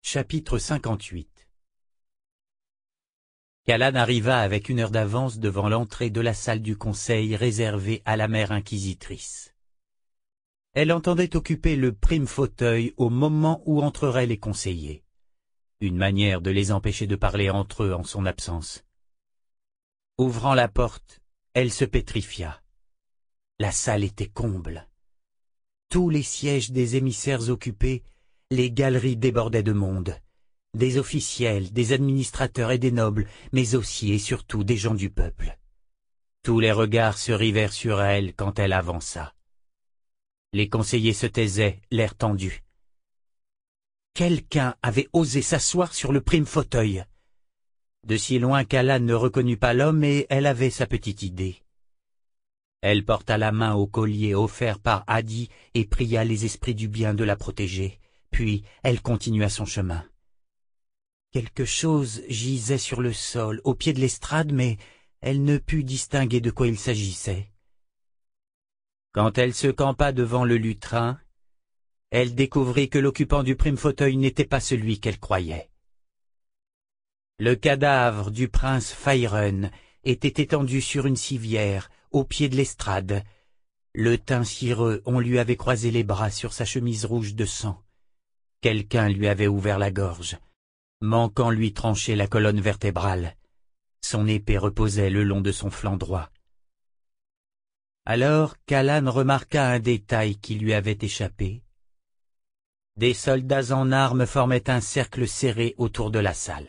Chapitre 58. Callan arriva avec 1 heure d'avance devant l'entrée de la salle du conseil réservée à la mère inquisitrice. Elle entendait occuper le prime fauteuil au moment où entreraient les conseillers, une manière de les empêcher de parler entre eux en son absence. Ouvrant la porte, elle se pétrifia. La salle était comble. Tous les sièges des émissaires occupés, les galeries débordaient de monde, des officiels, des administrateurs et des nobles, mais aussi et surtout des gens du peuple. Tous les regards se rivèrent sur elle quand elle avança. Les conseillers se taisaient, l'air tendu. Quelqu'un avait osé s'asseoir sur le prime fauteuil. De si loin qu'Alan ne reconnut pas l'homme, et elle avait sa petite idée. Elle porta la main au collier offert par Hadi et pria les esprits du bien de la protéger. Puis elle continua son chemin. Quelque chose gisait sur le sol, au pied de l'estrade, mais elle ne put distinguer de quoi il s'agissait. Quand elle se campa devant le lutrin, elle découvrit que l'occupant du prime fauteuil n'était pas celui qu'elle croyait. Le cadavre du prince Faerûn était étendu sur une civière, au pied de l'estrade. Le teint cireux, on lui avait croisé les bras sur sa chemise rouge de sang. Quelqu'un lui avait ouvert la gorge, manquant lui trancher la colonne vertébrale. Son épée reposait le long de son flanc droit. Alors Callan remarqua un détail qui lui avait échappé. Des soldats en armes formaient un cercle serré autour de la salle.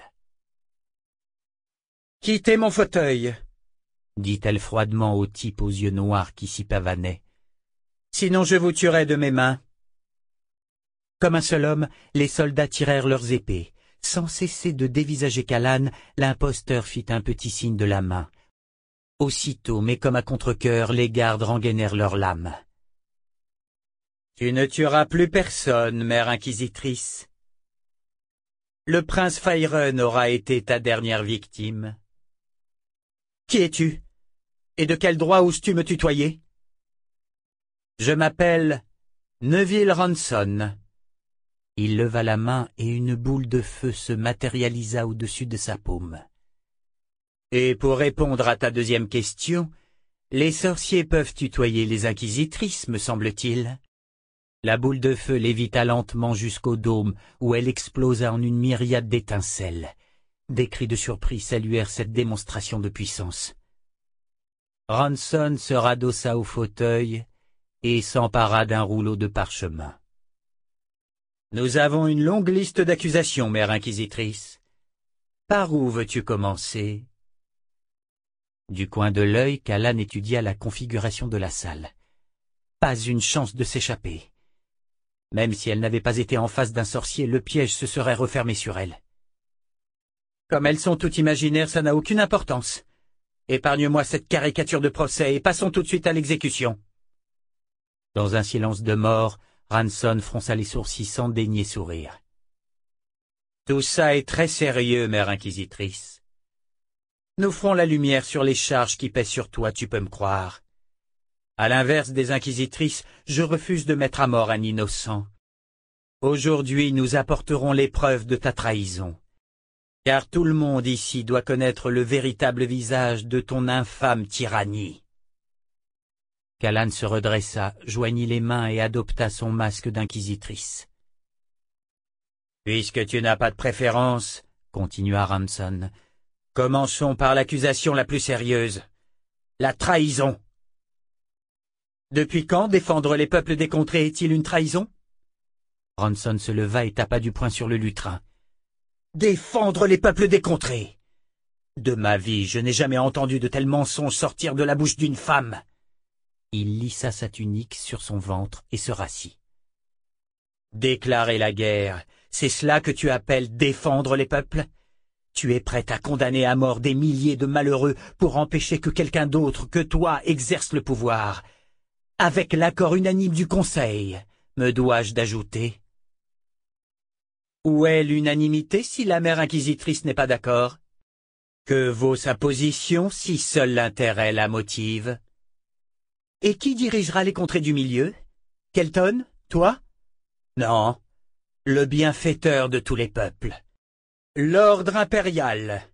« Quittez mon fauteuil !» dit-elle froidement au type aux yeux noirs qui s'y pavanaient. « Sinon je vous tuerai de mes mains. » Comme un seul homme, les soldats tirèrent leurs épées. Sans cesser de dévisager Callan, l'imposteur fit un petit signe de la main. Aussitôt, mais comme à contre-cœur, les gardes rengainèrent leurs lames. « Tu ne tueras plus personne, mère inquisitrice. Le prince Faerûn aura été ta dernière victime. »« Qui es-tu? Et de quel droit oses-tu me tutoyer? »« Je m'appelle Neville Ronson. » Il leva la main et une boule de feu se matérialisa au-dessus de sa paume. « Et pour répondre à ta deuxième question, les sorciers peuvent tutoyer les inquisitrices, me semble-t-il. » La boule de feu lévita lentement jusqu'au dôme, où elle explosa en une myriade d'étincelles. Des cris de surprise saluèrent cette démonstration de puissance. Ronson se radossa au fauteuil et s'empara d'un rouleau de parchemin. « Nous avons une longue liste d'accusations, mère inquisitrice. Par où veux-tu commencer ?» Du coin de l'œil, Callan étudia la configuration de la salle. Pas une chance de s'échapper. Même si elle n'avait pas été en face d'un sorcier, le piège se serait refermé sur elle. Comme elles sont toutes imaginaires, ça n'a aucune importance. Épargne-moi cette caricature de procès et passons tout de suite à l'exécution. Dans un silence de mort, Ronson fronça les sourcils sans daigner sourire. Tout ça est très sérieux, mère inquisitrice. Nous ferons la lumière sur les charges qui pèsent sur toi, tu peux me croire. À l'inverse des inquisitrices, je refuse de mettre à mort un innocent. Aujourd'hui, nous apporterons les preuves de ta trahison. Car tout le monde ici doit connaître le véritable visage de ton infâme tyrannie. Callan se redressa, joignit les mains et adopta son masque d'inquisitrice. « Puisque tu n'as pas de préférence, » continua Ronson, « commençons par l'accusation la plus sérieuse, la trahison. » Depuis quand défendre les peuples des contrées est-il une trahison? Ronson se leva et tapa du poing sur le lutrin. « Défendre les peuples des contrées! De ma vie, je n'ai jamais entendu de tels mensonges sortir de la bouche d'une femme. » Il lissa sa tunique sur son ventre et se rassit. « Déclarer la guerre, c'est cela que tu appelles défendre les peuples? Tu es prête à condamner à mort des milliers de malheureux pour empêcher que quelqu'un d'autre que toi exerce le pouvoir, avec l'accord unanime du Conseil, me dois-je d'ajouter? Où est l'unanimité si la mère inquisitrice n'est pas d'accord? Que vaut sa position si seul l'intérêt la motive? Et qui dirigera les contrées du milieu? Kelton? Toi? Non. le bienfaiteur de tous les peuples, l'ordre impérial.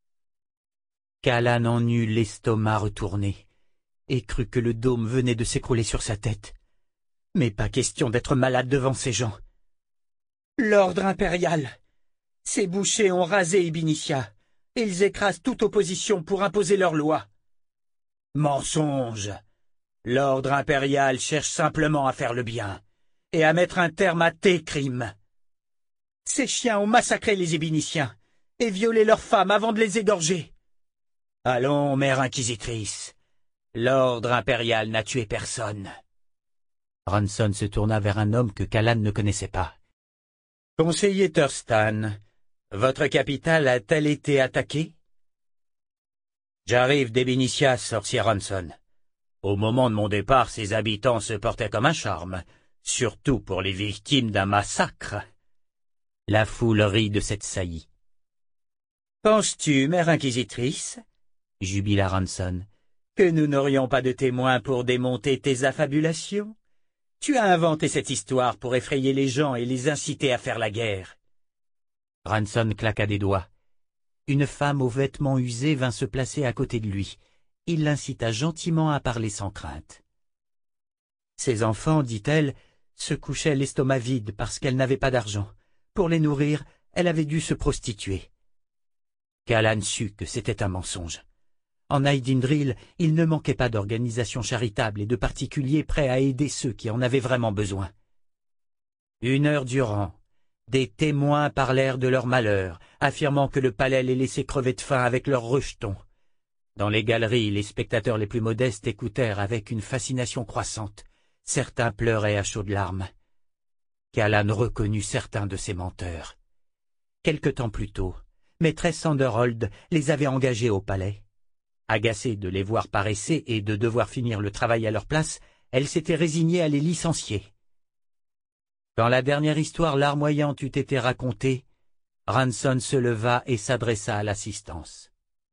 Callan en eut l'estomac retourné et crut que le dôme venait de s'écrouler sur sa tête. Mais pas question d'être malade devant ces gens. L'ordre impérial. Ces bouchers ont rasé Ibinicia. Ils écrasent toute opposition pour imposer leurs lois. Mensonge. L'ordre impérial cherche simplement à faire le bien et à mettre un terme à tes crimes. Ces chiens ont massacré les Ibiniciens et violé leurs femmes avant de les égorger. Allons, mère inquisitrice. L'ordre impérial n'a tué personne. Ranson se tourna vers un homme que Callan ne connaissait pas. Conseiller Thurstan, votre capitale a-t-elle été attaquée? J'arrive d'Ibinicia, sorcier Ranson. Au moment de mon départ, ses habitants se portaient comme un charme, surtout pour les victimes d'un massacre. La foule rit de cette saillie. Penses-tu, mère inquisitrice, jubila Ranson, que nous n'aurions pas de témoins pour démonter tes affabulations? Tu as inventé cette histoire pour effrayer les gens et les inciter à faire la guerre. Ranson claqua des doigts. Une femme aux vêtements usés vint se placer à côté de lui. Il l'incita gentiment à parler sans crainte. Ses enfants, dit-elle, se couchaient l'estomac vide parce qu'elle n'avait pas d'argent. Pour les nourrir, elle avait dû se prostituer. Callan sut que c'était un mensonge. En Aydindril, il ne manquait pas d'organisations charitables et de particuliers prêts à aider ceux qui en avaient vraiment besoin. 1 heure durant, des témoins parlèrent de leur malheur, affirmant que le palais les laissait crever de faim avec leurs rejetons. Dans les galeries, les spectateurs les plus modestes écoutèrent avec une fascination croissante. Certains pleuraient à chaudes larmes. Callan reconnut certains de ces menteurs. Quelque temps plus tôt, maîtresse Sanderhold les avait engagés au palais. Agacée de les voir paresser et de devoir finir le travail à leur place, elle s'était résignée à les licencier. Quand la dernière histoire larmoyante eut été racontée, Ranson se leva et s'adressa à l'assistance.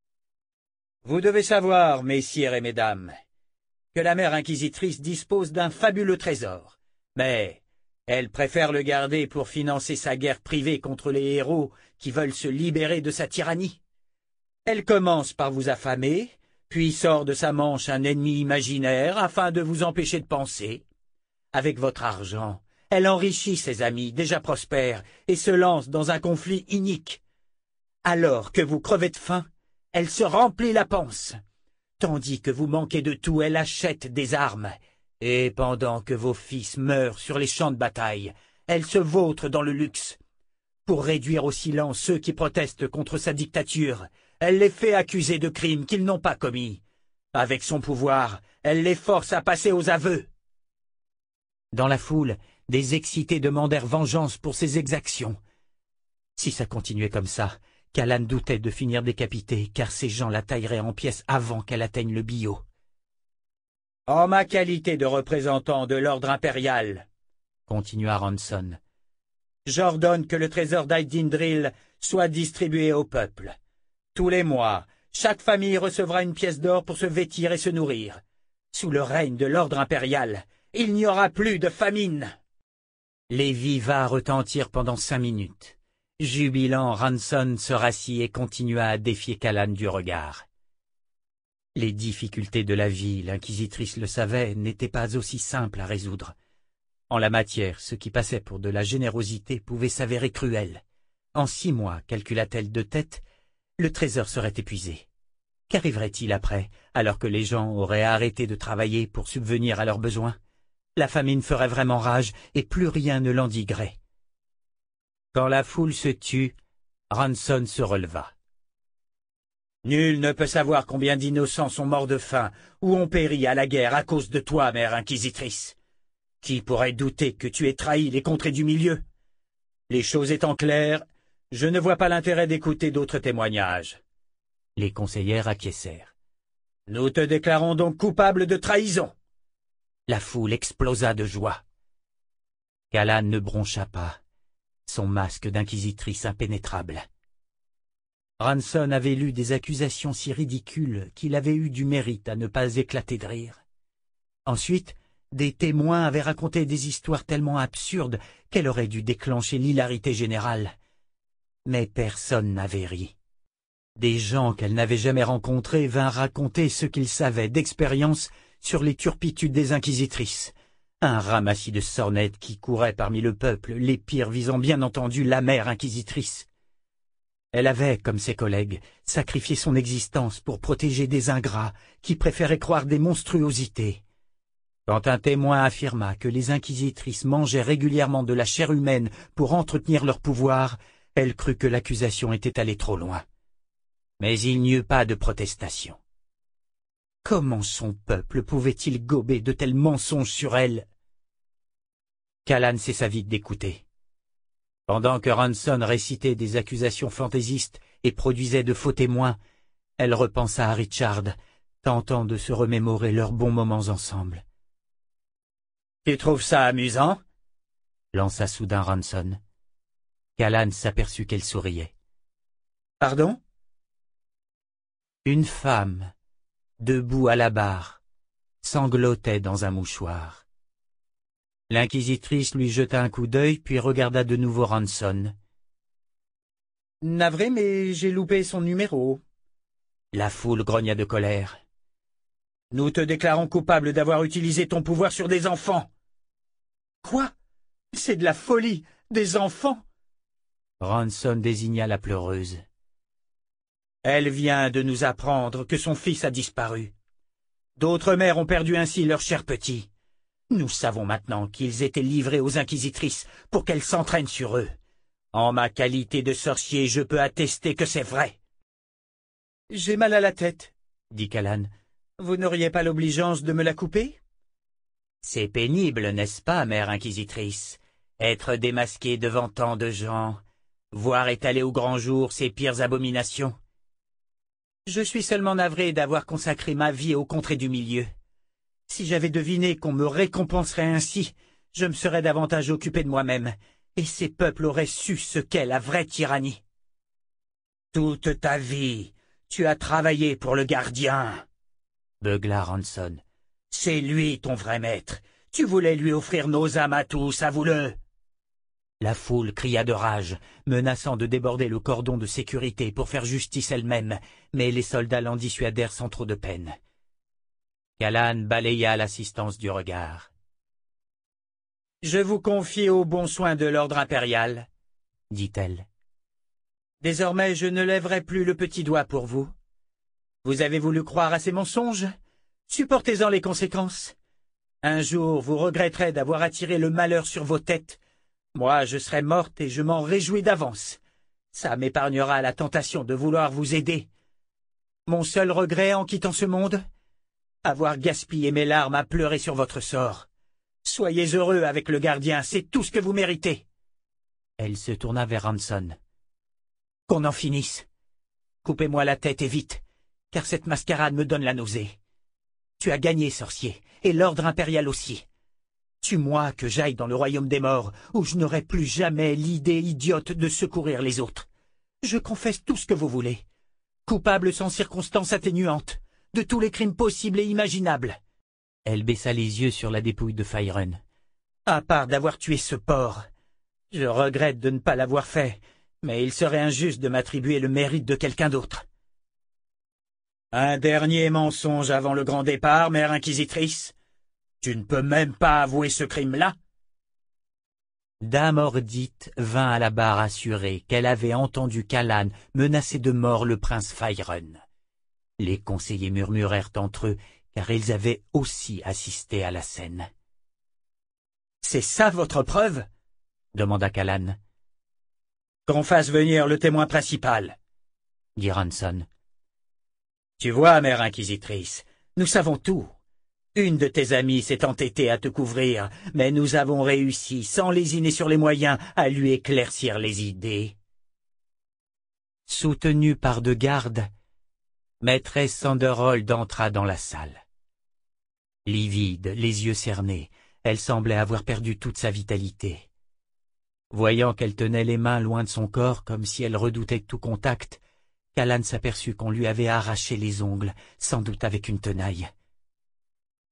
« Vous devez savoir, messieurs et mesdames, que la mère inquisitrice dispose d'un fabuleux trésor, mais elle préfère le garder pour financer sa guerre privée contre les héros qui veulent se libérer de sa tyrannie. Elle commence par vous affamer, puis sort de sa manche un ennemi imaginaire afin de vous empêcher de penser. Avec votre argent, elle enrichit ses amis déjà prospères et se lance dans un conflit inique. Alors que vous crevez de faim, elle se remplit la panse. Tandis que vous manquez de tout, elle achète des armes. Et pendant que vos fils meurent sur les champs de bataille, elle se vautre dans le luxe. Pour réduire au silence ceux qui protestent contre sa dictature, elle les fait accuser de crimes qu'ils n'ont pas commis. Avec son pouvoir, elle les force à passer aux aveux. Dans la foule, des excités demandèrent vengeance pour ces exactions. Si ça continuait comme ça, Callan doutait de finir décapité, car ces gens la tailleraient en pièces avant qu'elle atteigne le billot. « En ma qualité de représentant de l'ordre impérial, » continua Ranson, « j'ordonne que le trésor d'Aydindril soit distribué au peuple. Tous les mois, chaque famille recevra une pièce d'or pour se vêtir et se nourrir. Sous le règne de l'ordre impérial, il n'y aura plus de famine. » Les vivats retentirent pendant 5 minutes. Jubilant, Ranson se rassit et continua à défier Callan du regard. Les difficultés de la vie, l'inquisitrice le savait, n'étaient pas aussi simples à résoudre. En la matière, ce qui passait pour de la générosité pouvait s'avérer cruel. En 6 mois, calcula-t-elle de tête, le trésor serait épuisé. Qu'arriverait-il après, alors que les gens auraient arrêté de travailler pour subvenir à leurs besoins? La famine ferait vraiment rage et plus rien ne l'endiguerait. Quand la foule se tut, Ranson se releva. « Nul ne peut savoir combien d'innocents sont morts de faim ou ont péri à la guerre à cause de toi, mère inquisitrice. Qui pourrait douter que tu aies trahi les contrées du milieu? Les choses étant claires, je ne vois pas l'intérêt d'écouter d'autres témoignages. » Les conseillères acquiescèrent. « Nous te déclarons donc coupable de trahison. » La foule explosa de joie. Callan ne broncha pas, son masque d'inquisitrice impénétrable. Ranson avait lu des accusations si ridicules qu'il avait eu du mérite à ne pas éclater de rire. Ensuite, Des témoins avaient raconté des histoires tellement absurdes qu'elle aurait dû déclencher l'hilarité générale. Mais personne n'avait ri. Des gens qu'elle n'avait jamais rencontrés vinrent raconter ce qu'ils savaient d'expérience sur les turpitudes des inquisitrices. Un ramassis de sornettes qui courait parmi le peuple, les pires visant bien entendu la mère inquisitrice. Elle avait, comme ses collègues, sacrifié son existence pour protéger des ingrats qui préféraient croire des monstruosités. Quand un témoin affirma que les inquisitrices mangeaient régulièrement de la chair humaine pour entretenir leur pouvoir, elle crut que l'accusation était allée trop loin. Mais il n'y eut pas de protestation. Comment son peuple pouvait-il gober de tels mensonges sur elle? Callan cessa vite d'écouter. Pendant que Ronson récitait des accusations fantaisistes et produisait de faux témoins, elle repensa à Richard, tentant de se remémorer leurs bons moments ensemble. « Tu trouves ça amusant ?» lança soudain Ronson. Callan s'aperçut qu'elle souriait. « Pardon ?» Une femme, debout à la barre, sanglotait dans un mouchoir. L'inquisitrice lui jeta un coup d'œil puis regarda de nouveau Ronson. « Navré, mais j'ai loupé son numéro. » La foule grogna de colère. « Nous te déclarons coupable d'avoir utilisé ton pouvoir sur des enfants. »« Quoi? C'est de la folie, des enfants !» Ronson désigna la pleureuse. « Elle vient de nous apprendre que son fils a disparu. D'autres mères ont perdu ainsi leur cher petit. Nous savons maintenant qu'ils étaient livrés aux inquisitrices pour qu'elles s'entraînent sur eux. En ma qualité de sorcier, je peux attester que c'est vrai. »« J'ai mal à la tête, » dit Callan. « Vous n'auriez pas l'obligeance de me la couper ?»« C'est pénible, n'est-ce pas, mère inquisitrice, être démasquée devant tant de gens, voir étaler au grand jour ces pires abominations. Je suis seulement navré d'avoir consacré ma vie aux contrées du milieu. Si j'avais deviné qu'on me récompenserait ainsi, je me serais davantage occupé de moi-même, et ces peuples auraient su ce qu'est la vraie tyrannie. Toute ta vie, tu as travaillé pour le gardien, beugla Ronson. C'est lui ton vrai maître. Tu voulais lui offrir nos âmes à tous, avoue-le. La foule cria de rage, menaçant de déborder le cordon de sécurité pour faire justice elle-même, mais les soldats l'en dissuadèrent sans trop de peine. Callan balaya l'assistance du regard. « Je vous confie aux bons soins de l'ordre impérial, » dit-elle. « Désormais, je ne lèverai plus le petit doigt pour vous. Vous avez voulu croire à ces mensonges? Supportez-en les conséquences. Un jour, vous regretterez d'avoir attiré le malheur sur vos têtes. Moi, je serai morte et je m'en réjouis d'avance. Ça m'épargnera la tentation de vouloir vous aider. Mon seul regret en quittant ce monde? Avoir gaspillé mes larmes à pleurer sur votre sort. Soyez heureux avec le gardien, c'est tout ce que vous méritez. » Elle se tourna vers Ronson. « Qu'on en finisse. Coupez-moi la tête et vite, car cette mascarade me donne la nausée. Tu as gagné, sorcier, et l'ordre impérial aussi. Tue-moi que j'aille dans le royaume des morts, où je n'aurai plus jamais l'idée idiote de secourir les autres. Je confesse tout ce que vous voulez. Coupable sans circonstance atténuante, de tous les crimes possibles et imaginables. » Elle baissa les yeux sur la dépouille de Faerun. « À part d'avoir tué ce porc, je regrette de ne pas l'avoir fait, mais il serait injuste de m'attribuer le mérite de quelqu'un d'autre. » Un dernier mensonge avant le grand départ, mère inquisitrice. Tu ne peux même pas avouer ce crime-là? Dame Ordite vint à la barre assurer qu'elle avait entendu Callan menacer de mort le prince Faerun. Les conseillers murmurèrent entre eux, car ils avaient aussi assisté à la scène. « C'est ça votre preuve ?» demanda Callan. « Qu'on fasse venir le témoin principal, » dit Ronson. « Tu vois, mère inquisitrice, nous savons tout. Une de tes amies s'est entêtée à te couvrir, mais nous avons réussi, sans lésiner sur les moyens, à lui éclaircir les idées. » Soutenue par deux gardes, maîtresse Sanderhold entra dans la salle. Livide, les yeux cernés, elle semblait avoir perdu toute sa vitalité. Voyant qu'elle tenait les mains loin de son corps comme si elle redoutait tout contact, Callan s'aperçut qu'on lui avait arraché les ongles, sans doute avec une tenaille.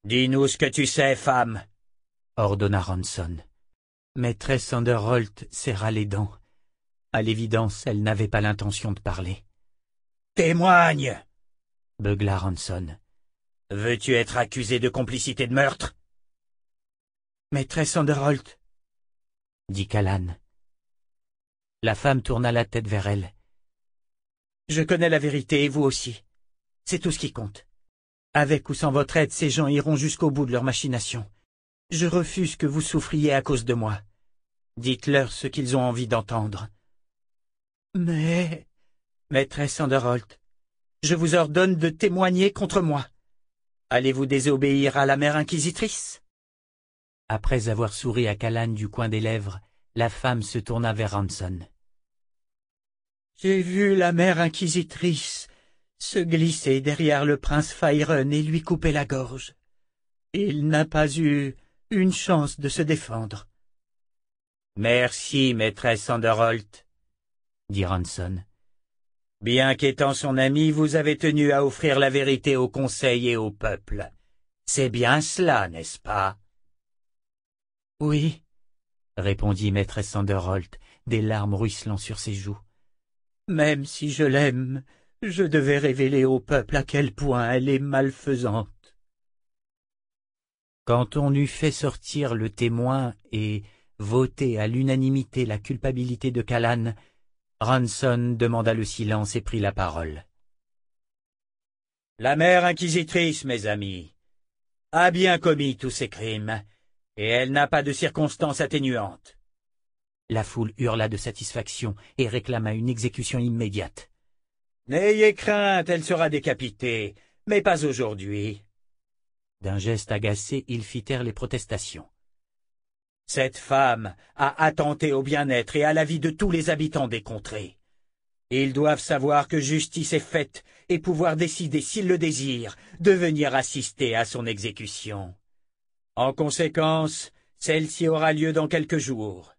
Dis-nous ce que tu sais, femme, ordonna Ranson. Maîtresse Sanderholt serra les dents. À l'évidence, elle n'avait pas l'intention de parler. Témoigne, beugla Ranson. Veux-tu être accusé de complicité de meurtre? Maîtresse Sanderholt, dit Callan. La femme tourna la tête vers elle. Je connais la vérité et vous aussi. C'est tout ce qui compte. Avec ou sans votre aide, ces gens iront jusqu'au bout de leur machination. Je refuse que vous souffriez à cause de moi. Dites-leur ce qu'ils ont envie d'entendre. Mais, maîtresse Sanderholt, je vous ordonne de témoigner contre moi. Allez-vous désobéir à la mère inquisitrice? Après avoir souri à Callan du coin des lèvres, la femme se tourna vers Ranson. J'ai vu la mère inquisitrice se glisser derrière le prince Fyron et lui couper la gorge. Il n'a pas eu une chance de se défendre. Merci, maîtresse Sanderholt, dit Ranson. Bien qu'étant son ami, vous avez tenu à offrir la vérité au conseil et au peuple. C'est bien cela, n'est-ce pas? Oui, répondit maîtresse Sanderholt, des larmes ruisselant sur ses joues. Même si je l'aime, je devais révéler au peuple à quel point elle est malfaisante. Quand on eut fait sortir le témoin et voté à l'unanimité la culpabilité de Callan, Ranson demanda le silence et prit la parole. La mère inquisitrice, mes amis, a bien commis tous ces crimes, et elle n'a pas de circonstances atténuantes. La foule hurla de satisfaction et réclama une exécution immédiate. N'ayez crainte, elle sera décapitée, mais pas aujourd'hui. D'un geste agacé, ils fit taire les protestations. Cette femme a attenté au bien-être et à la vie de tous les habitants des contrées. Ils doivent savoir que justice est faite et pouvoir décider, s'ils le désirent, de venir assister à son exécution. En conséquence, celle-ci aura lieu dans quelques jours.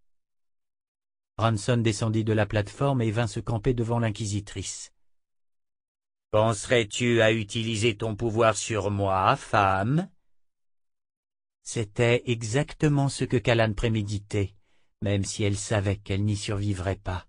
Ranson descendit de la plateforme et vint se camper devant l'inquisitrice. « Penserais-tu à utiliser ton pouvoir sur moi, femme ?» C'était exactement ce que Callan préméditait, même si elle savait qu'elle n'y survivrait pas.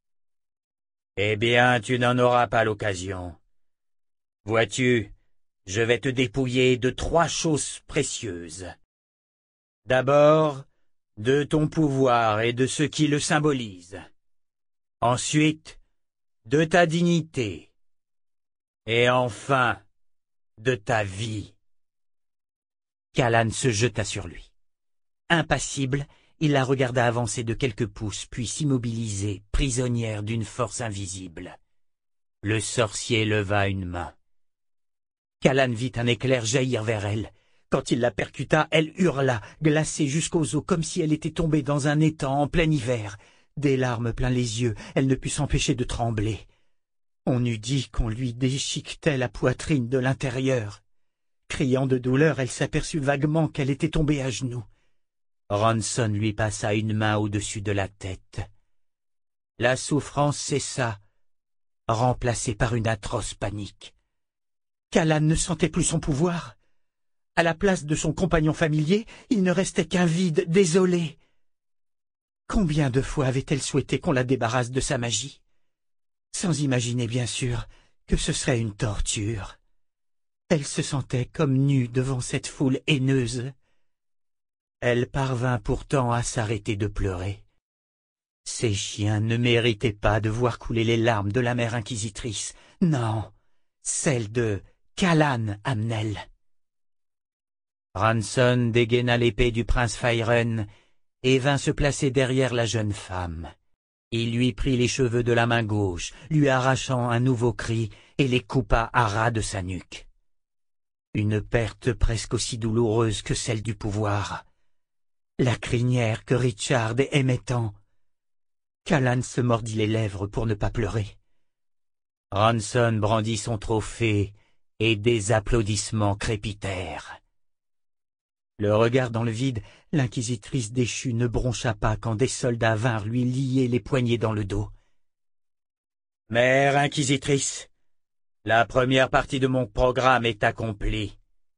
« Eh bien, tu n'en auras pas l'occasion. Vois-tu, je vais te dépouiller de 3 choses précieuses. D'abord, de ton pouvoir et de ce qui le symbolise. Ensuite, de ta dignité. Et enfin, de ta vie. » Callan se jeta sur lui. Impassible, il la regarda avancer de quelques pouces, puis s'immobiliser, prisonnière d'une force invisible. Le sorcier leva une main. Callan vit un éclair jaillir vers elle. Quand il la percuta, elle hurla, glacée jusqu'aux os, comme si elle était tombée dans un étang en plein hiver. Des larmes plein les yeux, elle ne put s'empêcher de trembler. On eût dit qu'on lui déchiquetait la poitrine de l'intérieur. Criant de douleur, elle s'aperçut vaguement qu'elle était tombée à genoux. Ranson lui passa une main au-dessus de la tête. La souffrance cessa, remplacée par une atroce panique. Callan ne sentait plus son pouvoir. À la place de son compagnon familier, il ne restait qu'un vide désolé. Combien de fois avait-elle souhaité qu'on la débarrasse de sa magie? Sans imaginer, bien sûr, que ce serait une torture. Elle se sentait comme nue devant cette foule haineuse. Elle parvint pourtant à s'arrêter de pleurer. Ces chiens ne méritaient pas de voir couler les larmes de la mère inquisitrice. Non, celles de Callan Amnel. Ranson dégaina l'épée du prince Fyron et vint se placer derrière la jeune femme. Il lui prit les cheveux de la main gauche, lui arrachant un nouveau cri, et les coupa à ras de sa nuque. Une perte presque aussi douloureuse que celle du pouvoir. La crinière que Richard aimait tant. Callan se mordit les lèvres pour ne pas pleurer. Ranson brandit son trophée, et des applaudissements crépitèrent. Le regard dans le vide, l'inquisitrice déchue ne broncha pas quand des soldats vinrent lui lier les poignets dans le dos. « Mère inquisitrice, la première partie de mon programme est accomplie, »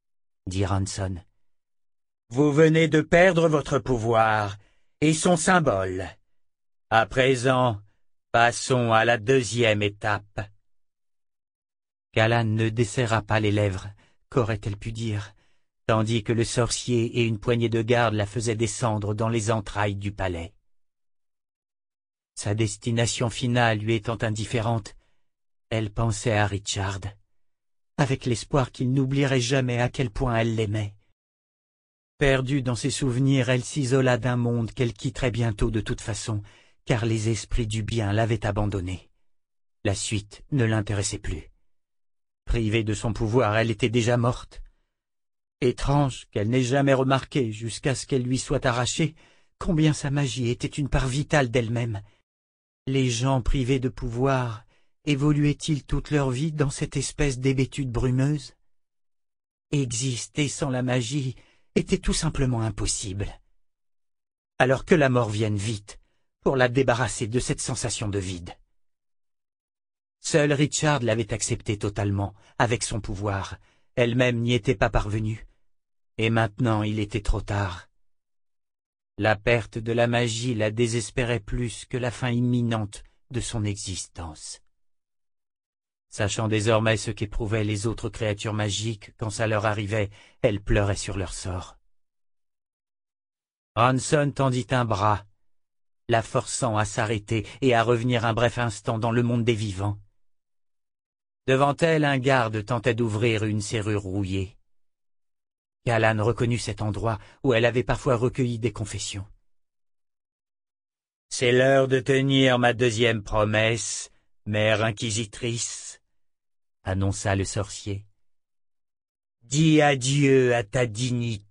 dit Ranson. Vous venez de perdre votre pouvoir et son symbole. À présent, passons à la deuxième étape. Callan ne desserra pas les lèvres, qu'aurait-elle pu dire, tandis que le sorcier et une poignée de gardes la faisaient descendre dans les entrailles du palais. Sa destination finale lui étant indifférente, elle pensait à Richard, avec l'espoir qu'il n'oublierait jamais à quel point elle l'aimait. Perdue dans ses souvenirs, elle s'isola d'un monde qu'elle quitterait bientôt de toute façon, car les esprits du bien l'avaient abandonnée. La suite ne l'intéressait plus. Privée de son pouvoir, elle était déjà morte. Étrange qu'elle n'ait jamais remarqué, jusqu'à ce qu'elle lui soit arrachée, combien sa magie était une part vitale d'elle-même. Les gens privés de pouvoir évoluaient-ils toute leur vie dans cette espèce d'hébétude brumeuse? Exister sans la magie était tout simplement impossible. Alors que la mort vienne vite, pour la débarrasser de cette sensation de vide. Seul Richard l'avait accepté totalement, avec son pouvoir. Elle-même n'y était pas parvenue. Et maintenant il était trop tard. La perte de la magie la désespérait plus que la fin imminente de son existence. Sachant désormais ce qu'éprouvaient les autres créatures magiques quand ça leur arrivait, elle pleurait sur leur sort. Ranson tendit un bras, la forçant à s'arrêter et à revenir un bref instant dans le monde des vivants. Devant elle, un garde tentait d'ouvrir une serrure rouillée. Callan reconnut cet endroit où elle avait parfois recueilli des confessions. « C'est l'heure de tenir ma deuxième promesse, mère inquisitrice, » annonça le sorcier. « Dis adieu à ta dignité. »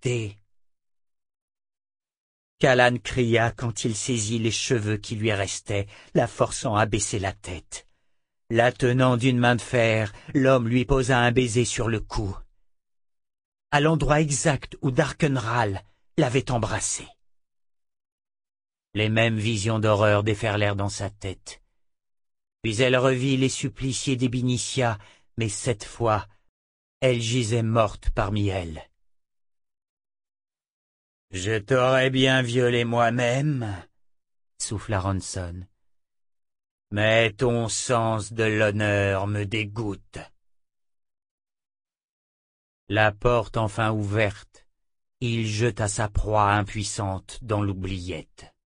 Callan cria quand il saisit les cheveux qui lui restaient, la forçant à baisser la tête. La tenant d'une main de fer, l'homme lui posa un baiser sur le cou, à l'endroit exact où Darkenral l'avait embrassé. Les mêmes visions d'horreur déferlèrent dans sa tête. Puis elle revit les suppliciés des Binicia, mais cette fois, elle gisait morte parmi elles. « Je t'aurais bien violé moi-même, » souffla Ranson. « Mais ton sens de l'honneur me dégoûte. » La porte enfin ouverte, il jeta sa proie impuissante dans l'oubliette.